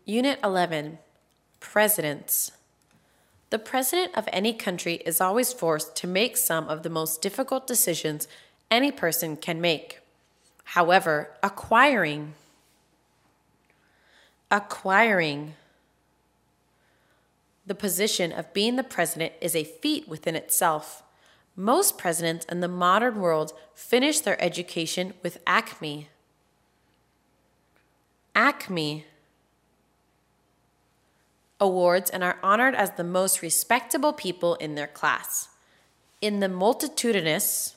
Unit 11, Presidents. The president of any country is always forced to make some of the most difficult decisions any person can make. However, acquiring the position of being the president is a feat within itself. Most presidents in the modern world finish their education with acme awards and are honored as the most respectable people in their class. In the multitudinous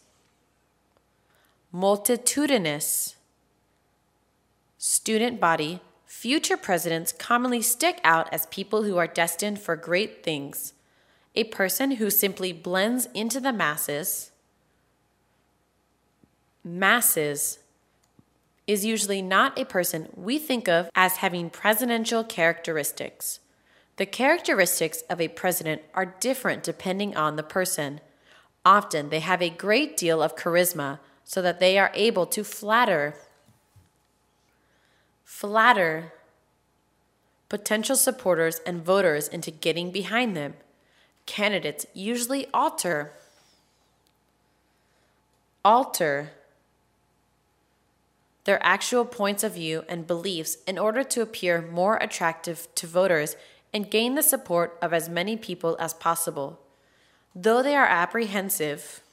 student body, future presidents commonly stick out as people who are destined for great things. A person who simply blends into the masses is usually not a person we think of as having presidential characteristics. The characteristics of a president are different depending on the person. Often they have a great deal of charisma so that they are able to flatter potential supporters and voters into getting behind them. Candidates usually alter their actual points of view and beliefs in order to appear more attractive to voters and gain the support of as many people as possible. Though they are apprehensive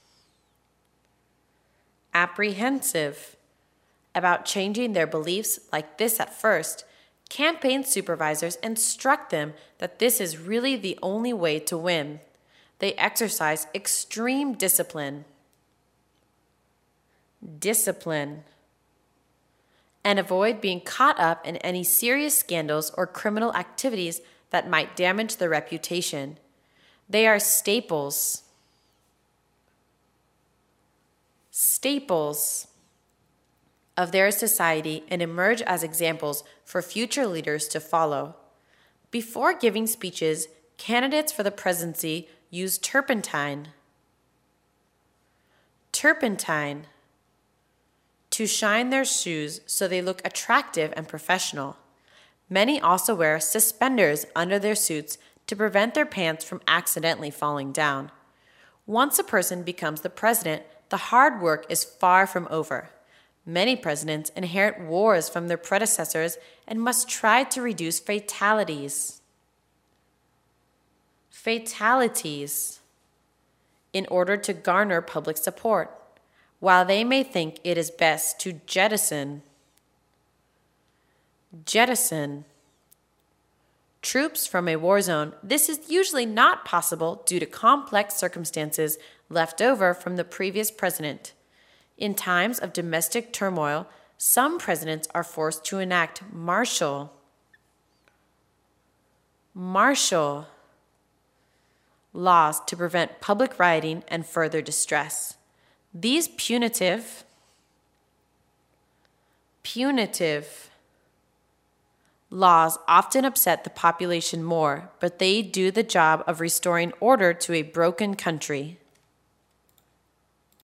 about changing their beliefs like this at first, campaign supervisors instruct them that this is really the only way to win. They exercise extreme discipline, and avoid being caught up in any serious scandals or criminal activities that might damage their reputation. They are staples of their society and emerge as examples for future leaders to follow. Before giving speeches, candidates for the presidency use turpentine to shine their shoes so they look attractive and professional. Many also wear suspenders under their suits to prevent their pants from accidentally falling down. Once a person becomes the president, the hard work is far from over. Many presidents inherit wars from their predecessors and must try to reduce fatalities in order to garner public support, while they may think it is best to jettison troops from a war zone. This is usually not possible due to complex circumstances left over from the previous president. In times of domestic turmoil, some presidents are forced to enact martial laws to prevent public rioting and further distress. These punitive laws often upset the population more, but they do the job of restoring order to a broken country.